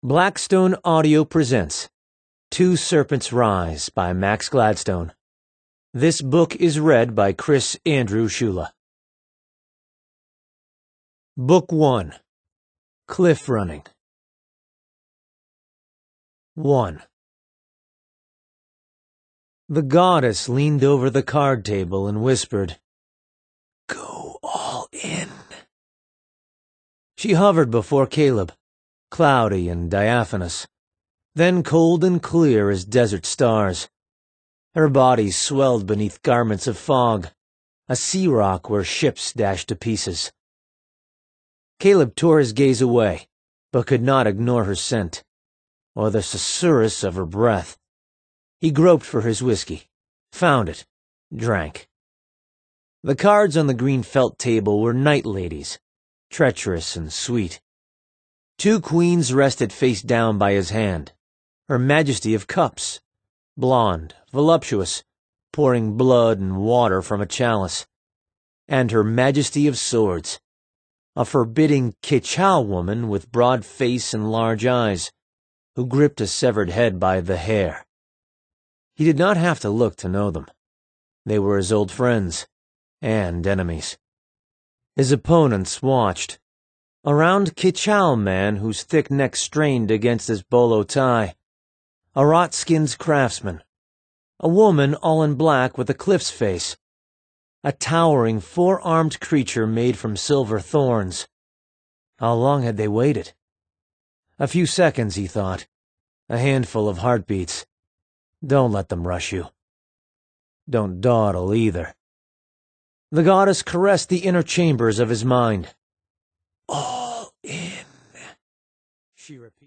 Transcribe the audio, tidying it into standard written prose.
Blackstone Audio presents Two Serpents Rise by Max Gladstone. This book is read by Chris Andrew Shula. Book 1. Cliff Running. 1. The goddess leaned over the card table and whispered, "Go all in." She hovered before Caleb, cloudy and diaphanous, then cold and clear as desert stars. Her body swelled beneath garments of fog, a sea rock where ships dashed to pieces. Caleb tore his gaze away, but could not ignore her scent, or the susurrus of her breath. He groped for his whiskey, found it, drank. The cards on the green felt table were night ladies, treacherous and sweet. 2 queens rested face down by his hand, Her Majesty of Cups, blonde, voluptuous, pouring blood and water from a chalice, and Her Majesty of Swords, a forbidding Kechow woman with broad face and large eyes, who gripped a severed head by the hair. He did not have to look to know them. They were his old friends, and enemies. His opponents watched. A round Kechow man whose thick neck strained against his bolo tie, a rot-skinned craftsman, a woman all in black with a cliff's face, a towering 4-armed creature made from silver thorns. How long had they waited? A few seconds, he thought, a handful of heartbeats. Don't let them rush you. Don't dawdle either. The goddess caressed the inner chambers of his mind. "All in," she repeated.